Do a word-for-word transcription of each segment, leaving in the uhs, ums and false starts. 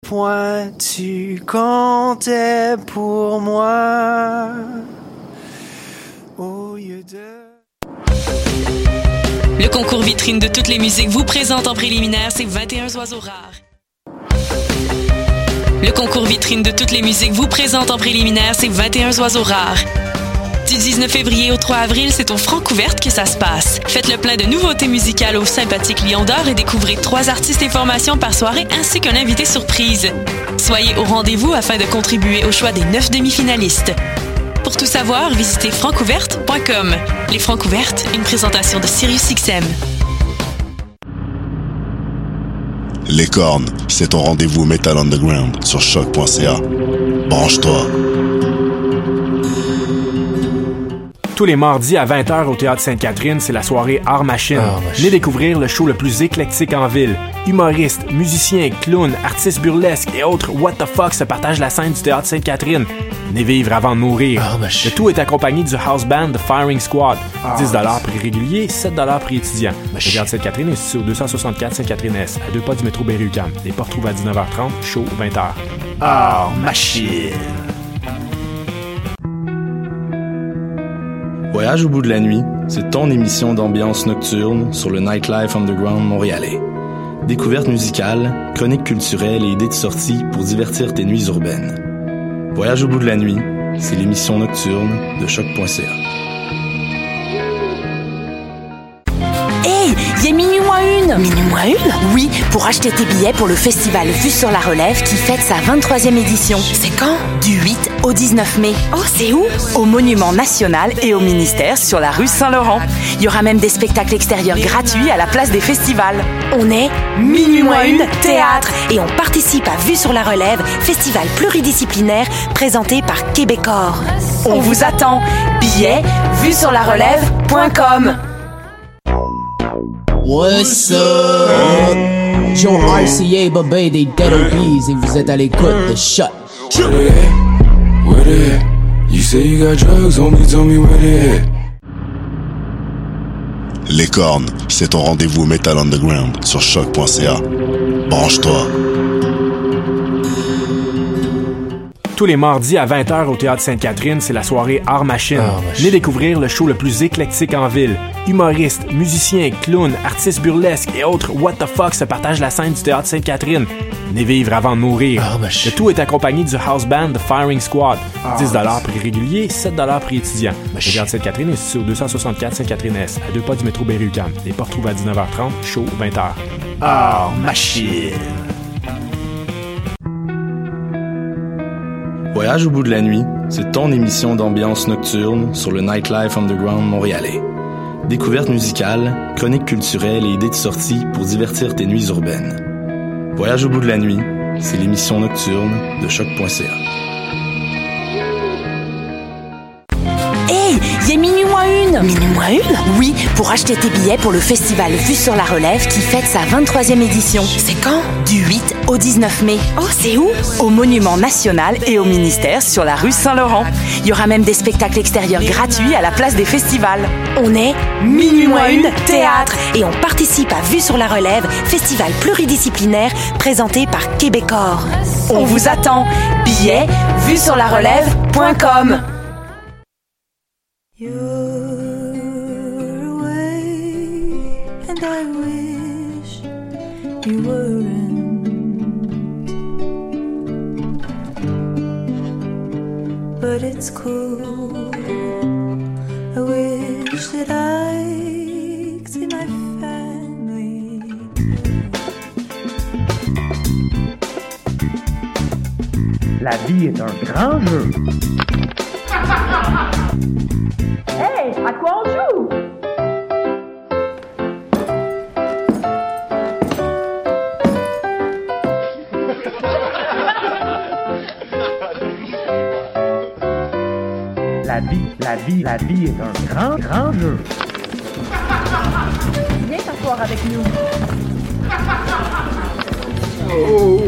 point tu comptais pour moi. Au lieu de... Le concours vitrine de toutes les musiques vous présente en préliminaire ces vingt et un oiseaux rares. Le concours vitrine de toutes les musiques vous présente en préliminaire ces vingt et un oiseaux rares. Du dix-neuf février au trois avril, c'est au Francouverte que ça se passe. Faites le plein de nouveautés musicales au sympathique Lion d'Or et découvrez trois artistes et formations par soirée ainsi qu'un invité surprise. Soyez au rendez-vous afin de contribuer au choix des neuf demi-finalistes. Pour tout savoir, visitez francouverte point com. Les Francouvertes, une présentation de Sirius X M. Les Cornes, c'est ton rendez-vous Metal Underground sur choc point c a. Branche-toi. Tous les mardis à vingt heures au Théâtre Sainte-Catherine, c'est la soirée Art Machine. Oh, Venez découvrir le show le plus éclectique en ville. Humoristes, musiciens, clowns, artistes burlesques et autres what the fuck se partagent la scène du Théâtre Sainte-Catherine. Venez vivre avant de mourir. Oh, le tout est accompagné du house band The Firing Squad. dix dollars prix régulier, sept dollars prix étudiant. Le Théâtre Sainte-Catherine est situé au deux cent soixante-quatre Sainte-Catherine-Est, à deux pas du métro Berry-UQAM. Les portes trouvent à dix-neuf heures trente, show vingt heures. Art Machine. Voyage au bout de la nuit, c'est ton émission d'ambiance nocturne sur le Nightlife Underground montréalais. Découvertes musicales, chroniques culturelles et idées de sortie pour divertir tes nuits urbaines. Voyage au bout de la nuit, c'est l'émission nocturne de choc point c a. Hey, il est minuit moins une! Minuit moins une? Oui, pour acheter tes billets pour le festival Vue sur la Relève qui fête sa vingt-troisième édition. C'est quand? Du huit au dix-neuf mai. Oh, c'est où? Au Monument National et au ministère sur la rue Saint-Laurent. Il y aura même des spectacles extérieurs gratuits à la place des festivals. On est Minuit moins une théâtre et on participe à Vue sur la Relève, festival pluridisciplinaire présenté par Québecor. On vous attend. Billets, vue sur la relève point com. What's up? Joe R C A, Babé des Dead O Bs et vous êtes à l'écoute de Shut. Where they at? Where they at? You say you got drugs, homie, tell me where they at. Les Cornes, c'est ton rendez-vous Metal Underground sur choc point c a. Branche-toi. Tous les mardis à vingt heures au Théâtre Sainte-Catherine, c'est la soirée Art Machine. Oh, Venez découvrir le show le plus éclectique en ville. Humoristes, musiciens, clowns, artistes burlesques et autres what the fuck se partagent la scène du Théâtre Sainte-Catherine. Venez vivre avant de mourir. Oh, le tout est accompagné du house band The Firing Squad. dix dollars prix régulier, sept dollars prix étudiant. Le Théâtre Sainte-Catherine est situé au deux cent soixante-quatre Sainte-Catherine-Est, à deux pas du métro Berry-UQAM. Les portes trouvent à dix-neuf heures trente, show vingt heures. Art Machine. Voyage au bout de la nuit, c'est ton émission d'ambiance nocturne sur le Nightlife Underground montréalais. Découvertes musicales, chroniques culturelles et idées de sortie pour divertir tes nuits urbaines. Voyage au bout de la nuit, c'est l'émission nocturne de choc point c a. Hey, il est minuit moins une! Minuit moins une? Oui, pour acheter tes billets pour le festival Vue sur la Relève qui fête sa vingt-troisième édition. C'est quand? Du huit au dix-neuf mai. Oh, c'est où? Au Monument National et au ministère sur la rue Saint-Laurent. Il y aura même des spectacles extérieurs gratuits à la place des festivals. On est Minuit moins une théâtre et on participe à Vue sur la Relève, festival pluridisciplinaire présenté par Québecor. On vous attend. Billets, vue sur la relève point com. You're away, and I wish you weren't. But it's cool. I wish that I could see my family. La vie est un grand jeu. Hey, à quoi on joue? La vie, la vie, la vie est un grand, grand jeu. Viens t'asseoir avec nous. Oh.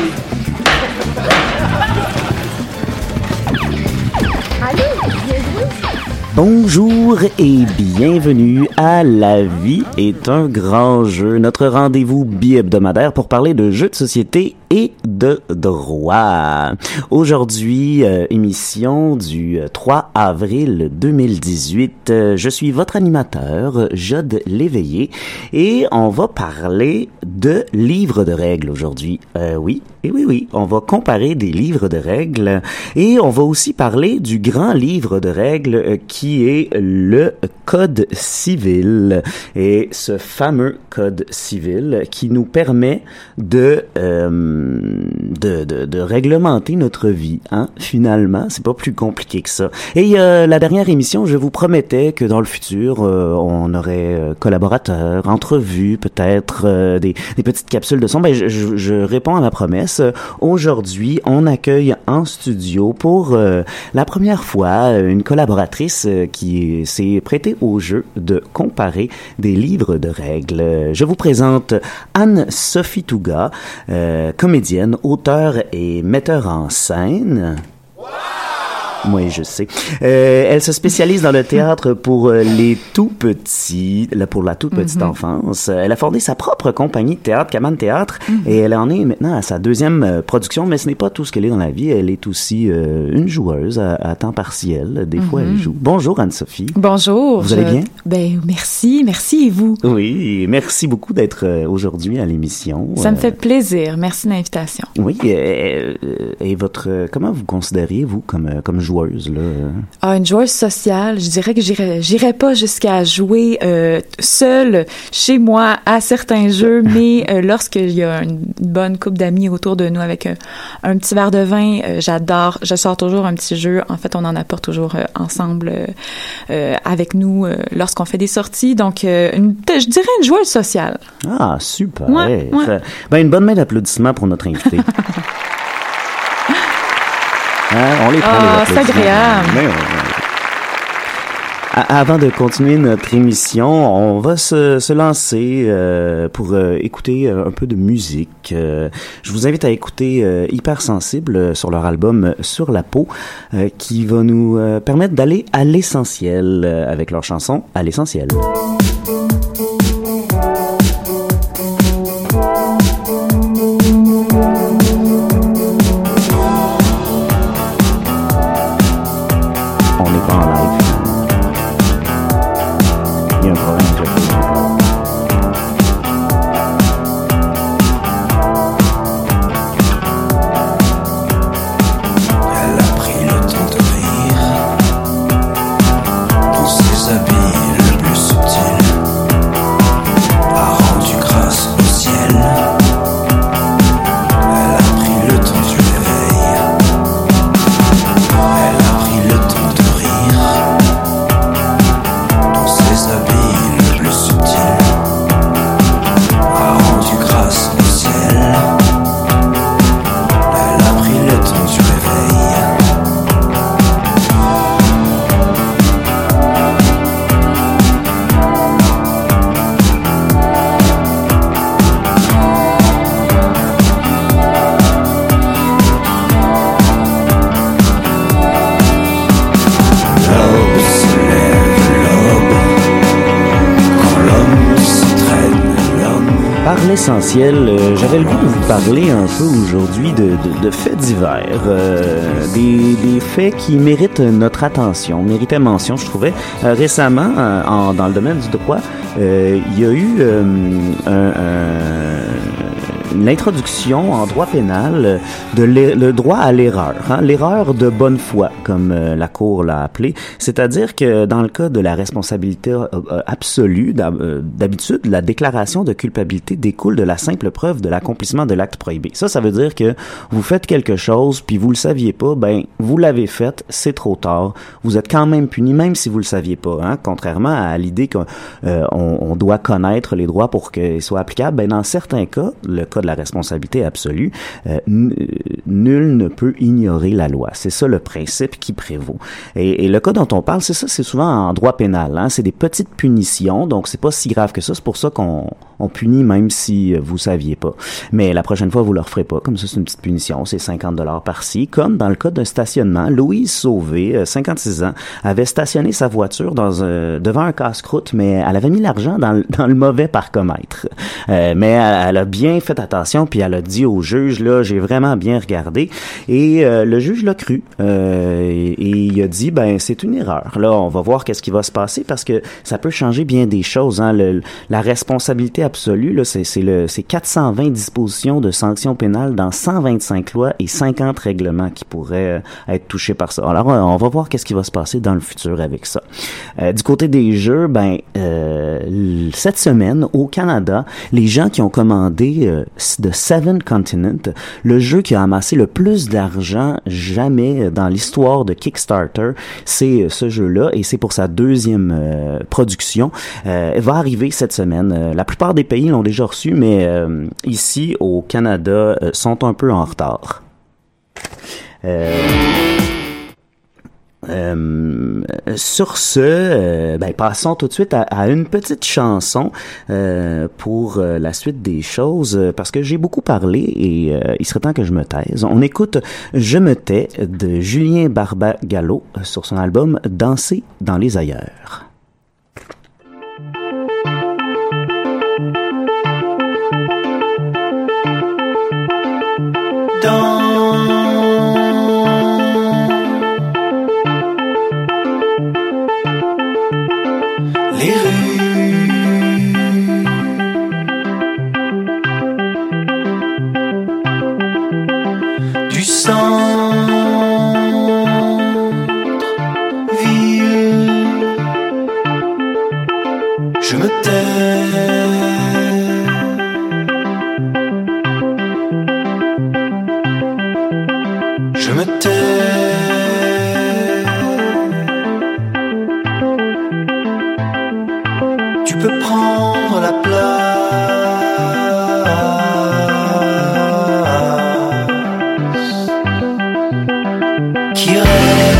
Allez, viens jouer. Bonjour et bienvenue à La vie est un grand jeu, notre rendez-vous bi-hebdomadaire pour parler de jeux de société et de droit. Aujourd'hui, euh, émission du trois avril deux mille dix-huit. Euh, je suis votre animateur, Jod Léveillé, et on va parler de livres de règles aujourd'hui. Euh, oui, et oui, oui, on va comparer des livres de règles et on va aussi parler du grand livre de règles euh, qui est le Code civil. Et ce fameux Code civil qui nous permet de, euh, de, de, de réglementer notre vie, hein, finalement. C'est pas plus compliqué que ça. Et euh, la dernière émission, je vous promettais que dans le futur, euh, on aurait euh, collaborateurs, entrevues, peut-être euh, des, des petites capsules de son. Ben, je, je, je réponds à ma promesse. Aujourd'hui, on accueille en studio pour euh, la première fois une collaboratrice euh, qui s'est prêtée au jeu de comparer des livres de règles. Je vous présente Anne-Sophie Touga, euh, comédienne, auteure et metteur en scène. Oui, je sais. Euh, elle se spécialise dans le théâtre pour les tout petits, là, pour la toute petite mm-hmm. enfance. Elle a fondé sa propre compagnie de théâtre, Caman Théâtre, mm-hmm. et elle en est maintenant à sa deuxième euh, production, mais ce n'est pas tout ce qu'elle est dans la vie. Elle est aussi euh, une joueuse à, à temps partiel. Des mm-hmm. fois, elle joue. Bonjour, Anne-Sophie. Bonjour. Vous je... allez bien? Ben, merci. Merci, et vous? Oui, merci beaucoup d'être euh, aujourd'hui à l'émission. Ça euh... me fait plaisir. Merci de l'invitation. Oui, euh, et votre, euh, comment vous considériez, vous, comme, euh, comme joueuse? Joueuse, là. Ah, une joueuse sociale, je dirais que j'irais, j'irais pas jusqu'à jouer euh, seule chez moi à certains jeux, mais euh, lorsqu'il y a une bonne couple d'amis autour de nous avec un, un petit verre de vin, euh, j'adore, je sors toujours un petit jeu. En fait, on en apporte toujours euh, ensemble euh, euh, avec nous euh, lorsqu'on fait des sorties. Donc, euh, une, je dirais une joueuse sociale. Ah, super. Ouais, ouais. Ben, une bonne main d'applaudissements pour notre invité. Hein, on les prend, ah, les c'est agréable. Mais, euh, avant de continuer notre émission, on va se, se lancer euh, pour euh, écouter un peu de musique. Euh, je vous invite à écouter euh, Hypersensible sur leur album Sur la peau, euh, qui va nous euh, permettre d'aller à l'essentiel euh, avec leur chanson À l'essentiel. L'essentiel, euh, j'avais le goût de vous parler un peu aujourd'hui de, de, de faits divers, euh, des, des faits qui méritent notre attention, méritaient mention, je trouvais. Euh, récemment, euh, en, dans le domaine du droit, euh, il y a eu euh, un, un, l'introduction en droit pénal de le droit à l'erreur, hein, l'erreur de bonne foi, comme euh, la Cour l'a appelé. C'est-à-dire que dans le cas de la responsabilité euh, absolue, d'habitude, la déclaration de culpabilité découle de la simple preuve de l'accomplissement de l'acte prohibé. Ça, ça veut dire que vous faites quelque chose, puis vous le saviez pas, ben vous l'avez fait, c'est trop tard. Vous êtes quand même puni, même si vous le saviez pas. Hein, contrairement à l'idée qu'on euh, on doit connaître les droits pour qu'ils soient applicables, ben dans certains cas, le cas de la responsabilité absolue, euh, n- nul ne peut ignorer la loi. C'est ça le principe qui prévaut. Et, et le cas dont on parle, c'est ça, c'est souvent en droit pénal. Hein, c'est des petites punitions, donc c'est pas si grave que ça. C'est pour ça qu'on on punit même si vous saviez pas. Mais la prochaine fois, vous le referez pas. Comme ça, c'est une petite punition. C'est cinquante dollars par-ci. Comme dans le cas d'un stationnement, Louise Sauvé, cinquante-six ans, avait stationné sa voiture dans un, devant un casse-croûte, mais elle avait mis l'argent dans le, dans le mauvais parcomètre. Euh, mais elle, elle a bien fait attention attention, puis elle a dit au juge, là, j'ai vraiment bien regardé. Et euh, le juge l'a cru. Euh, et, et il a dit, ben, c'est une erreur. Là, on va voir qu'est-ce qui va se passer parce que ça peut changer bien des choses. Hein. Le, la responsabilité absolue, là, c'est, c'est, le, c'est quatre cent vingt dispositions de sanctions pénales dans cent vingt-cinq lois et cinquante règlements qui pourraient être touchés par ça. Alors, on va voir qu'est-ce qui va se passer dans le futur avec ça. Euh, du côté des jeux, ben, euh, cette semaine, au Canada, les gens qui ont commandé euh, The Seven Continent, le jeu qui a amassé le plus d'argent jamais dans l'histoire de Kickstarter, c'est ce jeu-là, et c'est pour sa deuxième euh, production. Euh, va arriver cette semaine. Euh, la plupart des pays l'ont déjà reçu, mais euh, ici, au Canada, euh, sont un peu en retard. Euh... Euh, sur ce, euh, ben, passons tout de suite à, à une petite chanson euh, pour euh, la suite des choses, euh, parce que j'ai beaucoup parlé et euh, il serait temps que je me taise. On écoute « Je me tais » de Julien Barbagallo sur son album « Danser dans les ailleurs ». Dans les rues, du centre-ville, je me tais. Je me tais. Tu peux prendre la place qui reste.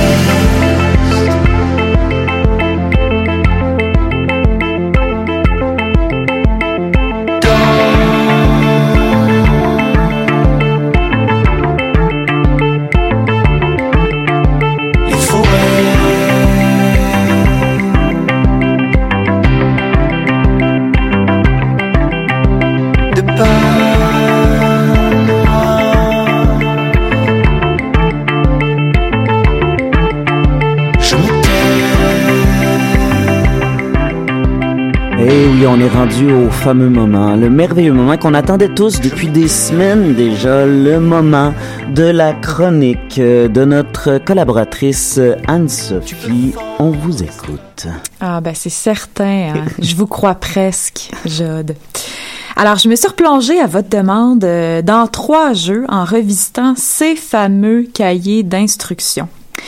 On est rendu au fameux moment, le merveilleux moment qu'on attendait tous depuis des semaines déjà, le moment de la chronique de notre collaboratrice Anne-Sophie. On vous écoute. Ah ben c'est certain, hein? Je vous crois presque, Jode. Alors, je me suis replongée à votre demande euh, dans trois jeux en revisitant ces fameux cahiers d'instructions.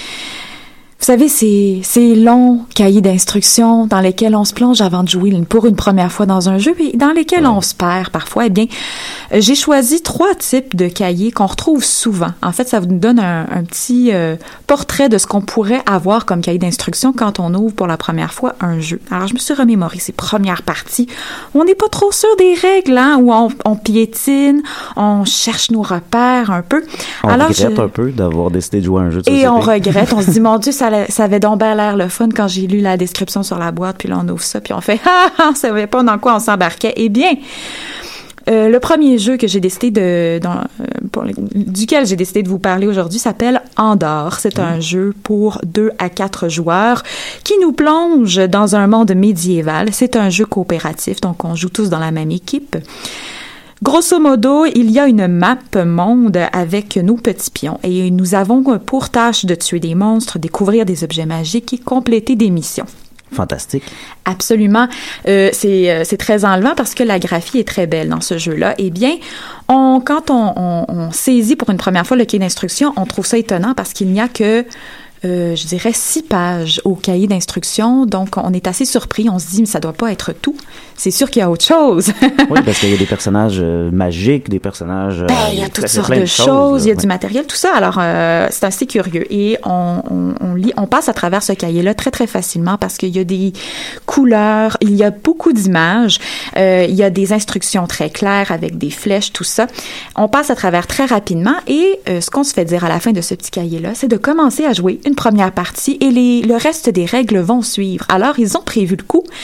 Vous savez, ces, ces longs cahiers d'instructions dans lesquels on se plonge avant de jouer pour une première fois dans un jeu et dans lesquels on se perd parfois, eh bien, euh, j'ai choisi trois types de cahiers qu'on retrouve souvent. En fait, ça vous donne un, un petit euh, portrait de ce qu'on pourrait avoir comme cahier d'instructions quand on ouvre pour la première fois un jeu. Alors, je me suis remémoré ces premières parties où on n'est pas trop sûr des règles, hein, où on, on piétine, on cherche nos repères un peu. On Alors, regrette je... un peu d'avoir décidé de jouer à un jeu de société. Et on regrette, on se dit, mon Dieu, ça ça avait donc bien l'air le fun quand j'ai lu la description sur la boîte, puis là, on ouvre ça, puis on fait « Ah, on savait pas dans quoi on s'embarquait. » Eh bien, euh, le premier jeu que j'ai décidé de... Dans, euh, pour, duquel j'ai décidé de vous parler aujourd'hui s'appelle Andorre. C'est mmh. un jeu pour deux à quatre joueurs qui nous plonge dans un monde médiéval. C'est un jeu coopératif, donc on joue tous dans la même équipe. Grosso modo, il y a une map monde avec nos petits pions et nous avons pour tâche de tuer des monstres, découvrir des objets magiques et compléter des missions. Fantastique. Absolument. Euh, c'est, euh, c'est très enlevant parce que la graphie est très belle dans ce jeu-là. Eh bien, on, quand on, on, on saisit pour une première fois le cahier d'instruction, on trouve ça étonnant parce qu'il n'y a que Euh, je dirais six pages au cahier d'instruction. Donc, on est assez surpris. On se dit, mais ça doit pas être tout. C'est sûr qu'il y a autre chose. Oui, parce qu'il y a des personnages euh, magiques, des personnages... Euh, ben, il y a toutes sortes de, de choses. choses il y a ouais. du matériel, tout ça. Alors, euh, c'est assez curieux. Et on, on, on lit, on passe à travers ce cahier-là très, très facilement parce qu'il y a des couleurs, il y a beaucoup d'images, euh, il y a des instructions très claires avec des flèches, tout ça. On passe à travers très rapidement et euh, ce qu'on se fait dire à la fin de ce petit cahier-là, c'est de commencer à jouer une première partie et les, le reste des règles vont suivre. Alors, ils ont prévu le coup.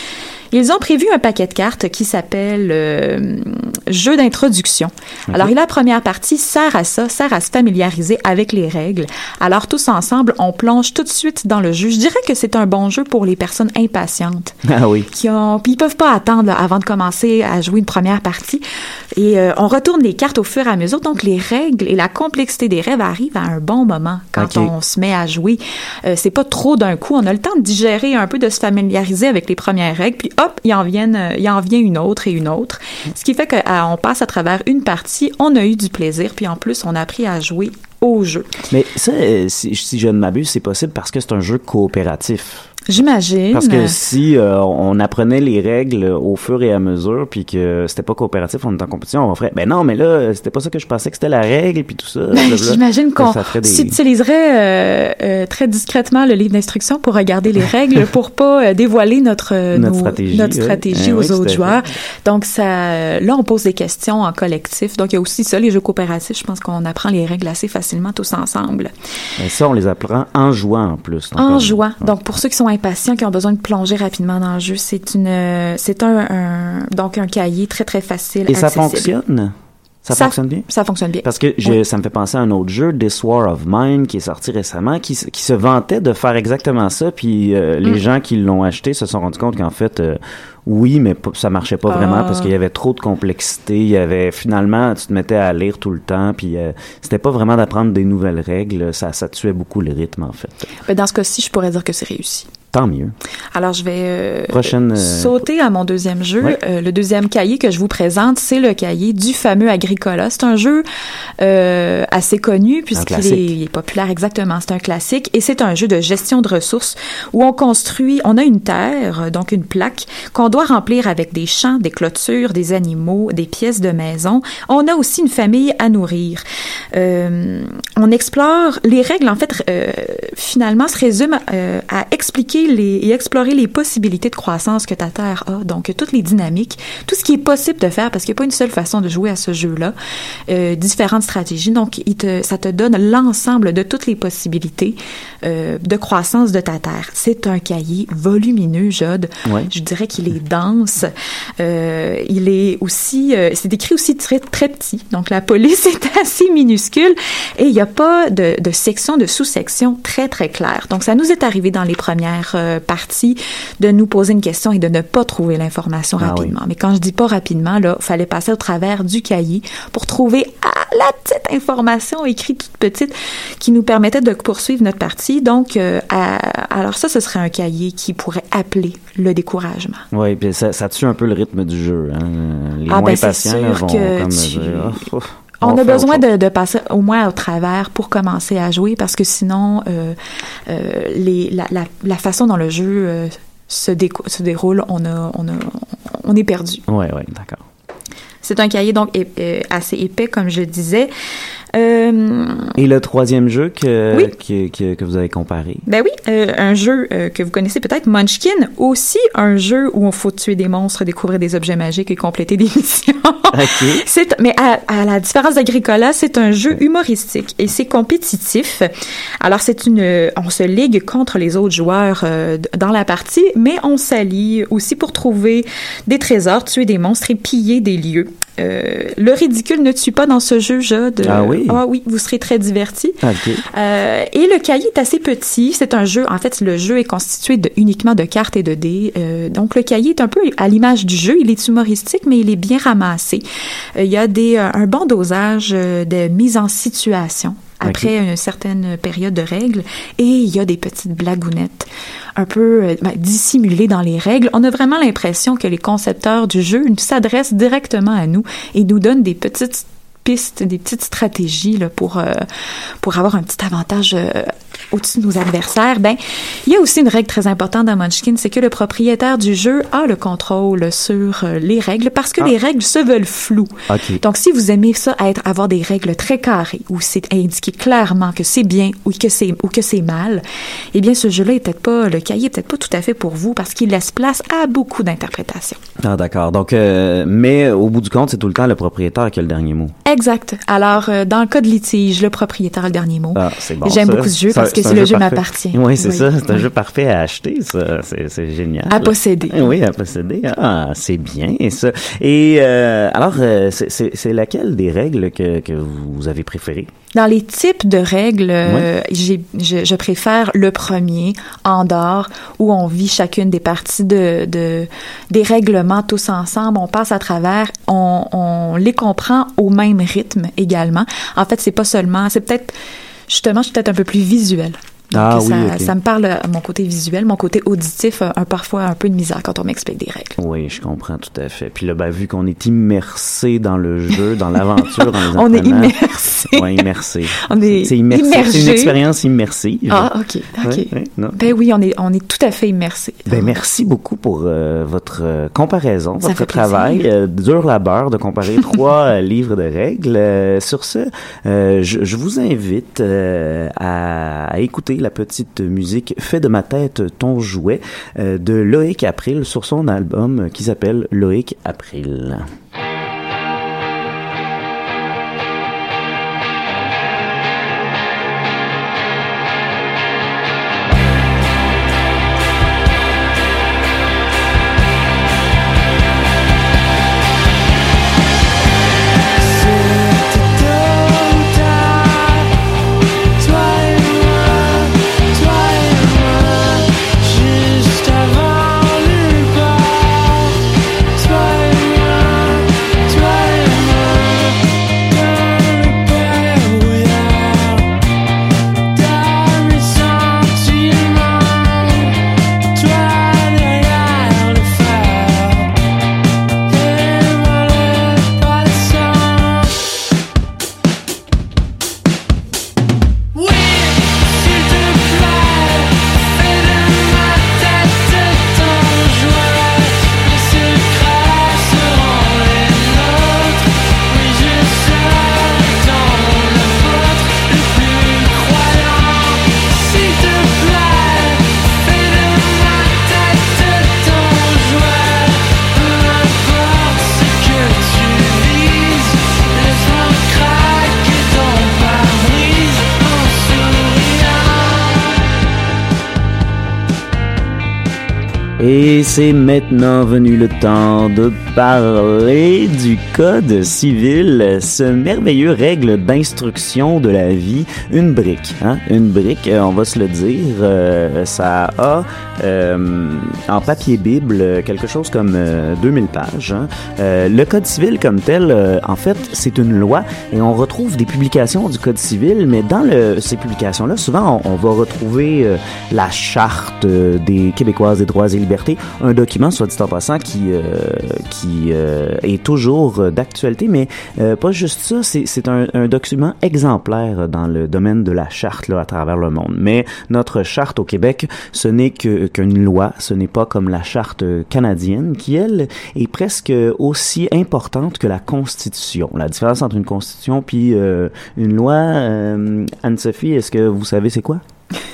Ils ont prévu un paquet de cartes qui s'appelle euh, jeu d'introduction. Okay. Alors, la première partie sert à ça, sert à se familiariser avec les règles. Alors, tous ensemble, on plonge tout de suite dans le jeu. Je dirais que c'est un bon jeu pour les personnes impatientes. Ah oui. Qui ont, ils peuvent pas attendre là, avant de commencer à jouer une première partie. Et euh, on retourne les cartes au fur et à mesure. Donc, les règles et la complexité des rêves arrivent à un bon moment quand okay. on se met à jouer. Euh, c'est pas trop d'un coup. On a le temps de digérer un peu, de se familiariser avec les premières règles. Puis hop, il en vient, euh, il en vient une autre et une autre. Ce qui fait qu'on passe à travers une partie. On a eu du plaisir. Puis en plus, on a appris à jouer au jeu. Mais ça, si, si je ne m'abuse, c'est possible parce que c'est un jeu coopératif. J'imagine. Parce que si euh, on apprenait les règles au fur et à mesure, puis que c'était pas coopératif, on était en compétition, on ferait, ben non, mais là, c'était pas ça que je pensais que c'était la règle, puis tout ça. Ben, j'imagine qu'on des... s'utiliserait euh, euh, très discrètement le livre d'instruction pour regarder les règles, pour pas euh, dévoiler notre notre nos, stratégie, notre stratégie ouais. aux oui, autres joueurs. Donc ça, là, on pose des questions en collectif. Donc il y a aussi ça, les jeux coopératifs. Je pense qu'on apprend les règles assez facilement tous ensemble. Et ça, on les apprend en jouant en plus. En encore. jouant. Ouais. Donc pour ceux qui sont impatients, qui ont besoin de plonger rapidement dans le jeu, c'est une, c'est un, un donc un cahier très très facile. Et accessible. Ça fonctionne. Ça, ça fonctionne bien? Ça fonctionne bien. Parce que je, oui. ça me fait penser à un autre jeu, This War of Mine, qui est sorti récemment, qui, qui se vantait de faire exactement ça, puis euh, les mm. gens qui l'ont acheté se sont rendus compte qu'en fait, euh, oui, mais p- ça marchait pas vraiment, euh... parce qu'il y avait trop de complexité, il y avait, finalement, tu te mettais à lire tout le temps, puis euh, c'était pas vraiment d'apprendre des nouvelles règles, ça, ça tuait beaucoup le rythme, en fait. Ben, dans ce cas-ci, je pourrais dire que c'est réussi. Tant mieux. Alors, je vais euh, Prochaine, euh... sauter à mon deuxième jeu. Oui. Euh, le deuxième cahier que je vous présente, c'est le cahier du fameux Agricola. C'est un jeu euh, assez connu puisqu'il est, il est populaire, exactement. C'est un classique et c'est un jeu de gestion de ressources où on construit, on a une terre, donc une plaque, qu'on doit remplir avec des champs, des clôtures, des animaux, des pièces de maison. On a aussi une famille à nourrir. Euh, on explore les règles, en fait, euh, finalement, se résument euh, à expliquer Les, et explorer les possibilités de croissance que ta terre a, donc toutes les dynamiques, tout ce qui est possible de faire, parce qu'il n'y a pas une seule façon de jouer à ce jeu-là, euh, différentes stratégies, donc il te, ça te donne l'ensemble de toutes les possibilités euh, de croissance de ta terre. C'est un cahier volumineux, Jode. Ouais. Je dirais qu'il est dense. Euh, il est aussi, euh, c'est écrit aussi très, très petit, donc la police est assez minuscule et il n'y a pas de, de section, de sous-section très, très claire. Donc ça nous est arrivé dans les premières Euh, partie de nous poser une question et de ne pas trouver l'information ah rapidement. Oui. Mais quand je dis pas rapidement, là, fallait passer au travers du cahier pour trouver ah, la petite information écrite toute petite qui nous permettait de poursuivre notre partie. Donc, euh, à, alors ça, ce serait un cahier qui pourrait appeler le découragement. Oui, puis ça, ça tue un peu le rythme du jeu. Hein. Les ah, moins ben, patients là, vont comme tu... dire, oh, On, On a besoin de, de passer au moins au travers pour commencer à jouer parce que sinon, euh, euh, les, la, la, la façon dont le jeu euh, se, déco- se déroule, on, a, on, a, on est perdu. Oui, oui, d'accord. C'est un cahier donc é- assez épais, comme je disais. Euh, Et le troisième jeu que, oui. que, que, que vous avez comparé? Ben oui, euh, un jeu euh, que vous connaissez peut-être, Munchkin, aussi un jeu où on faut tuer des monstres, découvrir des objets magiques et compléter des missions. Okay. c'est, mais à, à la différence d'Agricola, c'est un jeu humoristique et c'est compétitif. Alors c'est une, on se ligue contre les autres joueurs euh, dans la partie, mais on s'allie aussi pour trouver des trésors, tuer des monstres et piller des lieux. Euh, le ridicule ne tue pas dans ce jeu, Jode. Ah oui? Ah oui, vous serez très divertis. Okay. Euh, et le cahier est assez petit. C'est un jeu, en fait, le jeu est constitué de, uniquement de cartes et de dés. Euh, donc, le cahier est un peu à l'image du jeu. Il est humoristique, mais il est bien ramassé. Euh, il y a des, un bon dosage de mise en situation après okay. une certaine période de règles. Et il y a des petites blagounettes un peu ben, dissimulées dans les règles. On a vraiment l'impression que les concepteurs du jeu s'adressent directement à nous et nous donnent des petites pistes, des petites stratégies là, pour, euh, pour avoir un petit avantage euh, au-dessus de nos adversaires. Ben, il y a aussi une règle très importante dans Munchkin, c'est que le propriétaire du jeu a le contrôle sur euh, les règles parce que ah. les règles se veulent floues. Okay. Donc, si vous aimez ça, être, avoir des règles très carrées où c'est indiqué clairement que c'est bien ou que c'est, ou que c'est mal, eh bien, ce jeu-là est peut-être pas, le cahier est peut-être pas tout à fait pour vous parce qu'il laisse place à beaucoup d'interprétations. Ah, d'accord. Donc, euh, mais au bout du compte, c'est tout le temps le propriétaire qui a le dernier mot. Exact. Alors, euh, dans le cas de litige, le propriétaire a le dernier mot. Ah, c'est bon. J'aime ça. beaucoup ce jeu ça, parce que que si le jeu m'appartient. Oui, c'est oui. ça. C'est un oui. jeu parfait à acheter, ça. C'est, c'est génial. À posséder. Oui, à posséder. Ah, c'est bien, ça. Et euh, alors, euh, c'est, c'est, c'est laquelle des règles que, que vous avez préférées? Dans les types de règles, euh, j'ai, je, je préfère le premier, Andorre, où on vit chacune des parties de, de des règlements tous ensemble. On passe à travers, on, on les comprend au même rythme également. En fait, c'est pas seulement, c'est peut-être justement, je suis peut-être un peu plus visuelle. Donc, ah, ça, oui, okay. ça me parle à mon côté visuel, mon côté auditif a, a parfois un peu de misère quand on m'explique des règles. Oui, je comprends tout à fait. Puis là, ben, vu qu'on est immersé dans le jeu, dans l'aventure, dans les on est immersé. Oui, immersé. On est c'est immersé. immergé. C'est une expérience immersive. Ah, ok, ok. Oui, oui, non. Ben oui, on est, on est tout à fait immersé. Ben merci beaucoup pour euh, votre euh, comparaison, Ça votre fait travail, euh, dur labeur de comparer trois euh, livres de règles. Euh, sur ce, euh, je, je vous invite euh, à, à écouter la petite musique « Fais de ma tête ton jouet euh, » de Loïc April sur son album qui s'appelle Loïc April. Et c'est maintenant venu le temps de parler du Code civil, ce merveilleux règle d'instruction de la vie, une brique, hein, une brique, on va se le dire, euh, ça a euh, en papier bible quelque chose comme euh, deux mille pages. Hein. Euh, le Code civil comme tel, euh, en fait, c'est une loi et on retrouve des publications du Code civil, mais dans le, ces publications-là, souvent on, on va retrouver euh, la charte euh, des Québécoises des droits et libertés, un document, soit dit en passant, qui euh, qui euh, est toujours d'actualité, mais euh, pas juste ça, c'est, c'est un, un document exemplaire dans le domaine de la charte là, à travers le monde. Mais notre charte au Québec, ce n'est que, qu'une loi, ce n'est pas comme la charte canadienne, qui, elle, est presque aussi importante que la Constitution. La différence entre une Constitution puis euh, une loi, euh, Anne-Sophie, est-ce que vous savez c'est quoi?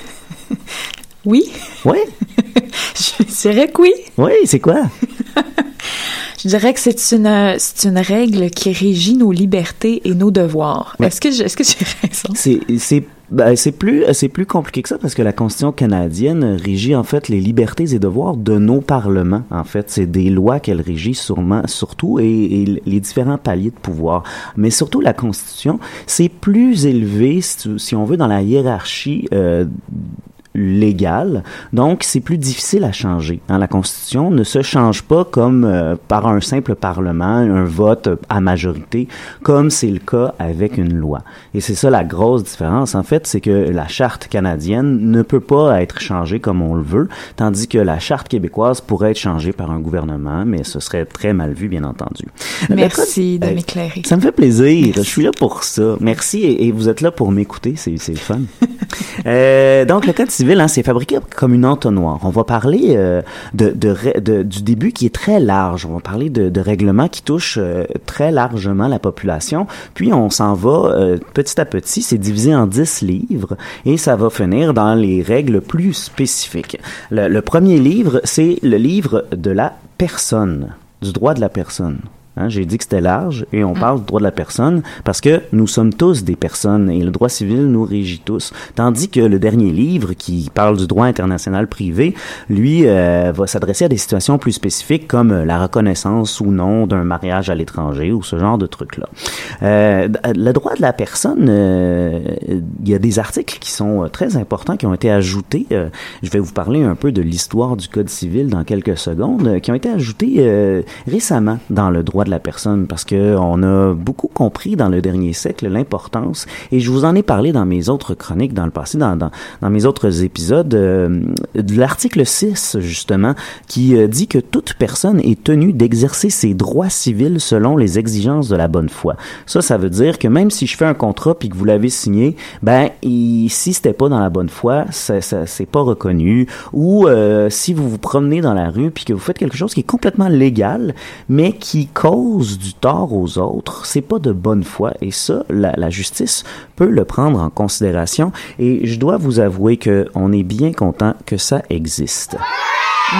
Oui. Oui? Je dirais que oui. Oui, c'est quoi? Je dirais que c'est une, c'est une règle qui régit nos libertés et nos devoirs. Ouais. Est-ce que je, est-ce que j'ai raison? C'est, c'est, ben, c'est plus, c'est plus compliqué que ça parce que la Constitution canadienne régit en fait les libertés et devoirs de nos parlements. En fait, c'est des lois qu'elle régit sûrement, surtout, et, et les différents paliers de pouvoir. Mais surtout la Constitution, c'est plus élevé, si, si on veut, dans la hiérarchie euh, légale, donc c'est plus difficile à changer. Hein, la Constitution ne se change pas comme euh, par un simple parlement, un vote à majorité, comme c'est le cas avec une loi. Et c'est ça la grosse différence, en fait, c'est que la charte canadienne ne peut pas être changée comme on le veut, tandis que la charte québécoise pourrait être changée par un gouvernement, mais ce serait très mal vu, bien entendu. Merci de m'éclairer. Ça me fait plaisir. Merci. Je suis là pour ça. Merci, et, et vous êtes là pour m'écouter, c'est, c'est le fun. euh, donc, le Code civil, Hein, c'est fabriqué comme une entonnoir. On va parler euh, de, de, de, du début qui est très large. On va parler de, de règlements qui touchent euh, très largement la population. Puis on s'en va euh, petit à petit. C'est divisé en dix livres et ça va finir dans les règles plus spécifiques. Le, le premier livre, c'est le livre de la personne, du droit de la personne. Hein, j'ai dit que c'était large et on mmh. parle du droit de la personne parce que nous sommes tous des personnes et le droit civil nous régit tous. Tandis que le dernier livre qui parle du droit international privé, lui, euh, va s'adresser à des situations plus spécifiques comme la reconnaissance ou non d'un mariage à l'étranger ou ce genre de trucs-là. Euh, le droit de la personne, euh, il y a des articles qui sont très importants qui ont été ajoutés. Euh, je vais vous parler un peu de l'histoire du Code civil dans quelques secondes, euh, qui ont été ajoutés euh, récemment dans le droit de la personne parce que on a beaucoup compris dans le dernier siècle l'importance et je vous en ai parlé dans mes autres chroniques dans le passé, dans, dans, dans mes autres épisodes, euh, de l'article six justement qui euh, dit que toute personne est tenue d'exercer ses droits civils selon les exigences de la bonne foi. Ça, ça veut dire que même si je fais un contrat puis que vous l'avez signé, ben et, si c'était pas dans la bonne foi, ça, ça c'est pas reconnu ou euh, si vous vous promenez dans la rue puis que vous faites quelque chose qui est complètement légal mais qui cause du tort aux autres, c'est pas de bonne foi et ça, la, la justice peut le prendre en considération et je dois vous avouer que on est bien content que ça existe. Mmh.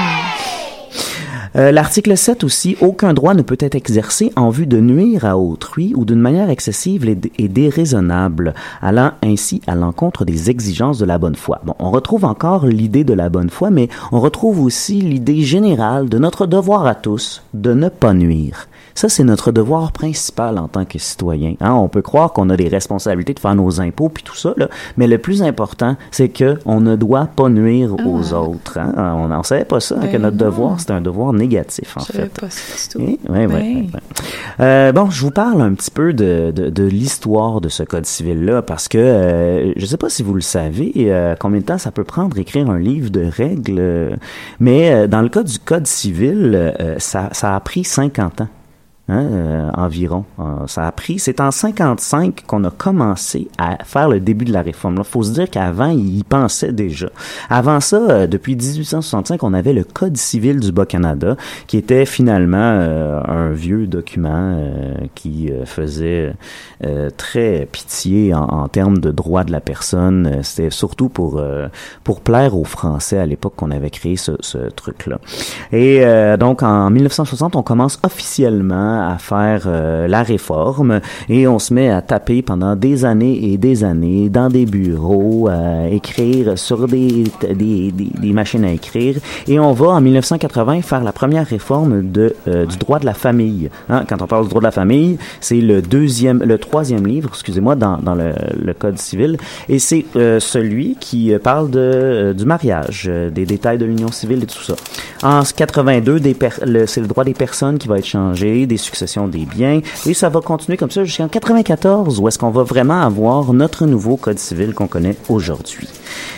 Euh, l'article sept aussi, aucun droit ne peut être exercé en vue de nuire à autrui ou d'une manière excessive et, dé- et déraisonnable, allant ainsi à l'encontre des exigences de la bonne foi. Bon, on retrouve encore l'idée de la bonne foi, mais on retrouve aussi l'idée générale de notre devoir à tous de ne pas nuire. Ça, c'est notre devoir principal en tant que citoyen. Hein? On peut croire qu'on a des responsabilités de faire nos impôts puis tout ça, là, mais le plus important, c'est que on ne doit pas nuire ah. aux autres. Hein? On n'en savait pas ça, hein, que notre non. devoir, c'est un devoir négatif, en je fait. savais pas ça du tout. Oui, oui, oui. Euh, bon, je vous parle un petit peu de, de, de l'histoire de ce Code civil-là, parce que euh, je sais pas si vous le savez, euh, combien de temps ça peut prendre écrire un livre de règles, euh, mais euh, dans le cas du Code civil, euh, ça, ça a pris cinquante ans. Hein, euh, environ. Euh, ça a pris, c'est en cinquante-cinq qu'on a commencé à faire le début de la réforme. Il faut se dire qu'avant, ils y pensaient déjà. Avant ça, euh, depuis dix-huit cent soixante-cinq, on avait le Code civil du Bas-Canada, qui était finalement euh, un vieux document euh, qui euh, faisait euh, très pitié en, en termes de droits de la personne. C'était surtout pour euh, pour plaire aux Français à l'époque qu'on avait créé ce, ce truc-là. Et euh, donc, en mille neuf cent soixante, on commence officiellement à faire euh, la réforme et on se met à taper pendant des années et des années dans des bureaux, à écrire sur des, des, des, des machines à écrire et on va en mille neuf cent quatre-vingts faire la première réforme de, euh, du droit de la famille. Hein? Quand on parle du droit de la famille, c'est le deuxième, le troisième livre, excusez-moi, dans, dans le, le Code civil et c'est euh, celui qui parle de, euh, du mariage, euh, des détails de l'union civile et tout ça. En quatre-vingt-deux, des per- le, c'est le droit des personnes qui va être changé, des successions des biens, et ça va continuer comme ça jusqu'en quatre-vingt-quatorze, où est-ce qu'on va vraiment avoir notre nouveau Code civil qu'on connaît aujourd'hui.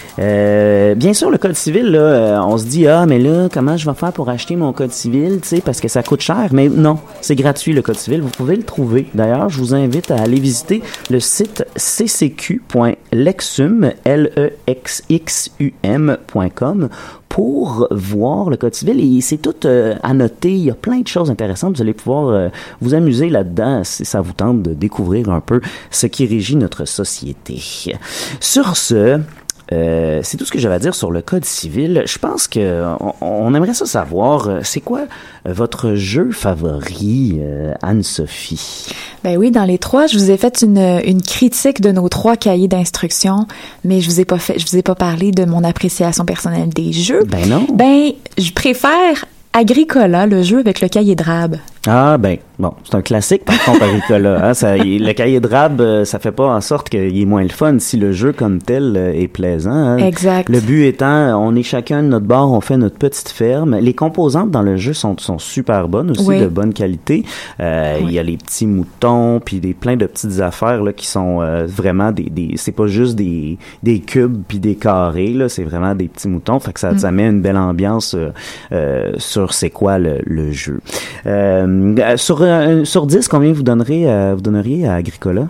Euh, bien sûr, le Code civil, là, euh, on se dit, ah, mais là, comment je vais faire pour acheter mon Code civil, tu sais, parce que ça coûte cher, mais non, c'est gratuit, le Code civil, vous pouvez le trouver. D'ailleurs, je vous invite à aller visiter le site c c q point lexum, L E X X U M point com, pour voir le Code civil et c'est tout euh, annoté, il y a plein de choses intéressantes, vous allez pouvoir euh, vous amuser là-dedans si ça vous tente de découvrir un peu ce qui régit notre société. Sur ce, Euh, c'est tout ce que j'avais à dire sur le Code civil. Je pense que on, on aimerait ça savoir. C'est quoi votre jeu favori, euh, Anne-Sophie? Ben oui, dans les trois, je vous ai fait une, une critique de nos trois cahiers d'instruction, mais je vous ai pas fait, je vous ai pas parlé de mon appréciation personnelle des jeux. Ben non. Ben, je préfère Agricola, le jeu avec le cahier de rab. Ah, ben, bon, c'est un classique, par contre, Agricola. Hein, ça, le cahier de rab, ça fait pas en sorte qu'il est moins le fun si le jeu comme tel est plaisant. Hein. Exact. Le but étant, on est chacun de notre bord, on fait notre petite ferme. Les composantes dans le jeu sont, sont super bonnes aussi, oui. de bonne qualité. Euh, oui. Il y a les petits moutons, puis des plein de petites affaires là qui sont euh, vraiment des, des, c'est pas juste des, des cubes puis des carrés là, c'est vraiment des petits moutons. Fait que ça, mm. ça met une belle ambiance euh, euh, sur c'est quoi le, le jeu. Euh, sur euh, sur dix, combien vous donnerez euh, vous donneriez à Agricola?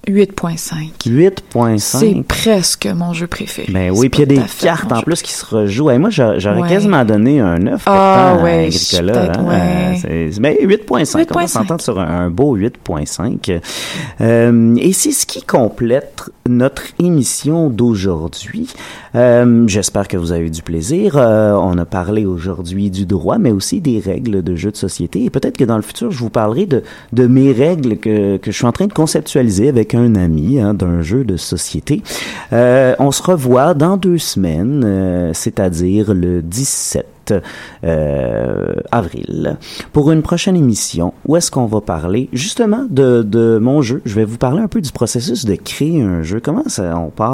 huit virgule cinq. huit virgule cinq. C'est presque mon jeu préféré. Ben oui, puis il y a des cartes en plus qui se rejouent. Et moi, j'aurais, j'aurais ouais. quasiment donné un neuf ah, pourtant ouais, à Agricola. Hein? Ouais. C'est, mais huit virgule cinq, on va s'entendre sur un, un beau huit virgule cinq. Euh, et c'est ce qui complète notre émission d'aujourd'hui. Euh, j'espère que vous avez eu du plaisir. Euh, on a parlé aujourd'hui du droit, mais aussi des règles de jeux de société. Et peut-être que dans le futur, je vous parlerai de, de mes règles que, que je suis en train de conceptualiser avec un ami hein, d'un jeu de société. Euh, on se revoit dans deux semaines, euh, c'est-à-dire le dix-sept Euh, avril, pour une prochaine émission où est-ce qu'on va parler justement de, de mon jeu. Je vais vous parler un peu du processus de créer un jeu. Comment ça, on part